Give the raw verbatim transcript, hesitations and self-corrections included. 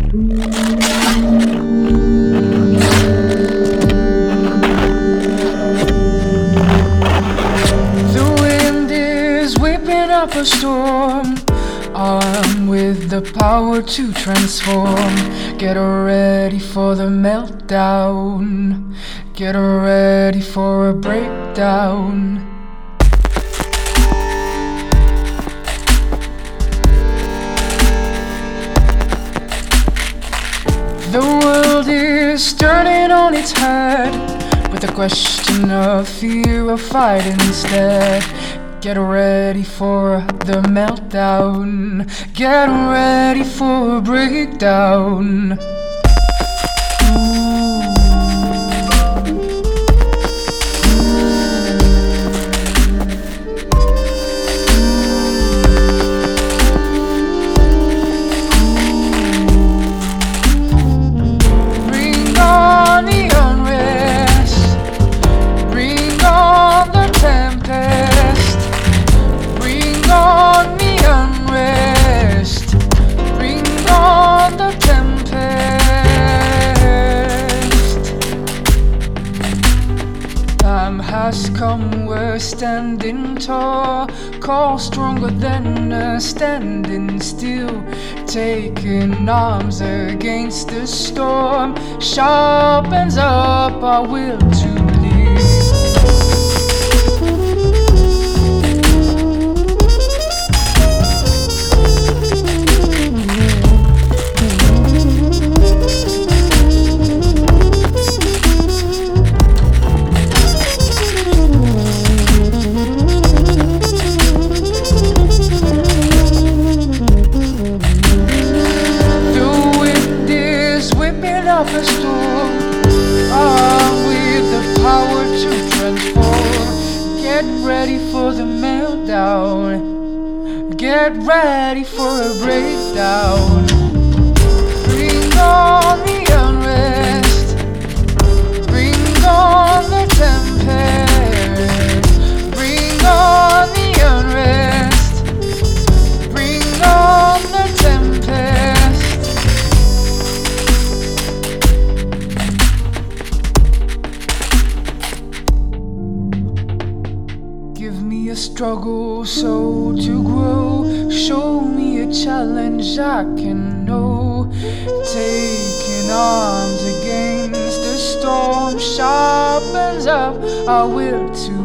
The wind is whipping up a storm, armed with the power to transform. Get ready for the meltdown. Get ready for a breakdown. The world is turning on its head, with the question of fear or fight instead. Get ready for the meltdown. Get ready for a breakdown. Has come, we're standing tall, call stronger than a standing still, taking arms against the storm, sharpens up our will to live. Up a storm, armed with the power to transform. Get ready for the meltdown. Get ready for a breakdown. Bring on the unrest. Bring on the tempest. Bring on the unrest. Bring on the tempest. Give me a struggle so to grow. Show me a challenge I can know. Taking arms against the storm sharpens up our will to